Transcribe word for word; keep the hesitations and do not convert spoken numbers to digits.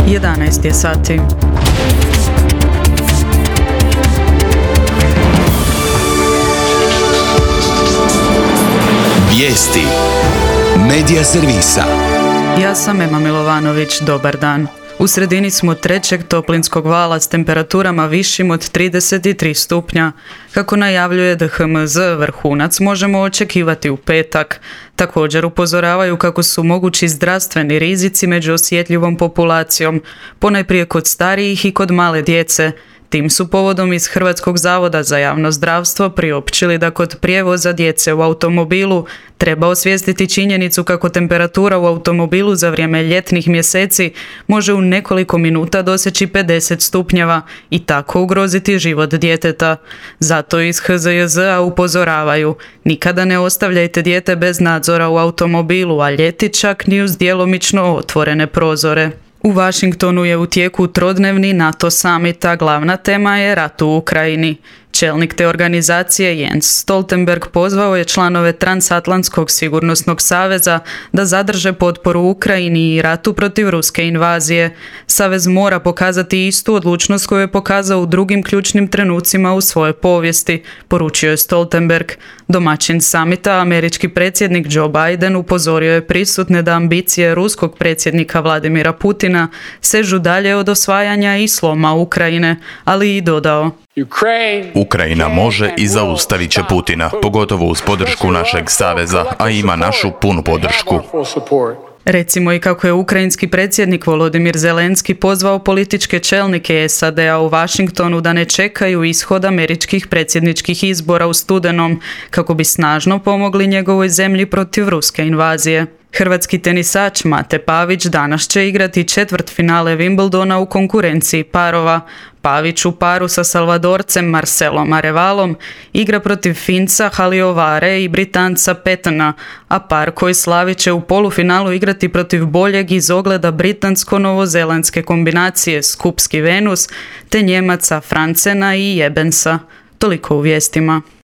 jedanaest je sati. Vijesti Medija servisa. Ja sam Ema Milovanović, dobar dan. U sredini smo trećeg toplinskog vala s temperaturama višim od trideset tri stupnja. Kako najavljuje D H M Z, vrhunac možemo očekivati u petak. Također upozoravaju kako su mogući zdravstveni rizici među osjetljivom populacijom, ponajprije kod starijih i kod male djece. Tim su povodom iz Hrvatskog zavoda za javno zdravstvo priopćili da kod prijevoza djece u automobilu treba osvijestiti činjenicu kako temperatura u automobilu za vrijeme ljetnih mjeseci može u nekoliko minuta doseći pedeset stupnjeva i tako ugroziti život djeteta. Zato iz H Z J Z-a upozoravaju: nikada ne ostavljajte dijete bez nadzora u automobilu, a ljeti čak ni uz djelomično otvorene prozore. U Washingtonu je u tijeku trodnevni NATO summit, a glavna tema je rat u Ukrajini. Čelnik te organizacije Jens Stoltenberg pozvao je članove Transatlantskog sigurnosnog saveza da zadrže potporu Ukrajini i ratu protiv ruske invazije. Savez mora pokazati istu odlučnost koju je pokazao u drugim ključnim trenucima u svojoj povijesti, poručio je Stoltenberg. Domaćin samita, američki predsjednik Joe Biden, upozorio je prisutne da ambicije ruskog predsjednika Vladimira Putina sežu dalje od osvajanja i sloma Ukrajine, ali i dodao: Ukrajina može i zaustavit će Putina, pogotovo uz podršku našeg saveza, a ima našu punu podršku. Recimo i kako je ukrajinski predsjednik Volodimir Zelenski pozvao političke čelnike S A D-a u Washingtonu da ne čekaju ishod američkih predsjedničkih izbora u studenom, kako bi snažno pomogli njegovoj zemlji protiv ruske invazije. Hrvatski tenisač Mate Pavić danas će igrati četvrtfinale Wimbledona u konkurenciji parova. Pavić u paru sa Salvadorcem Marcelom Arevalom igra protiv Finca Haliovare i Britanca Petona, a par koji slavi će u polufinalu igrati protiv boljeg iz ogleda britansko-novozelandske kombinacije Skupski Venus te Njemaca Francena i Jebensa. Toliko u vijestima.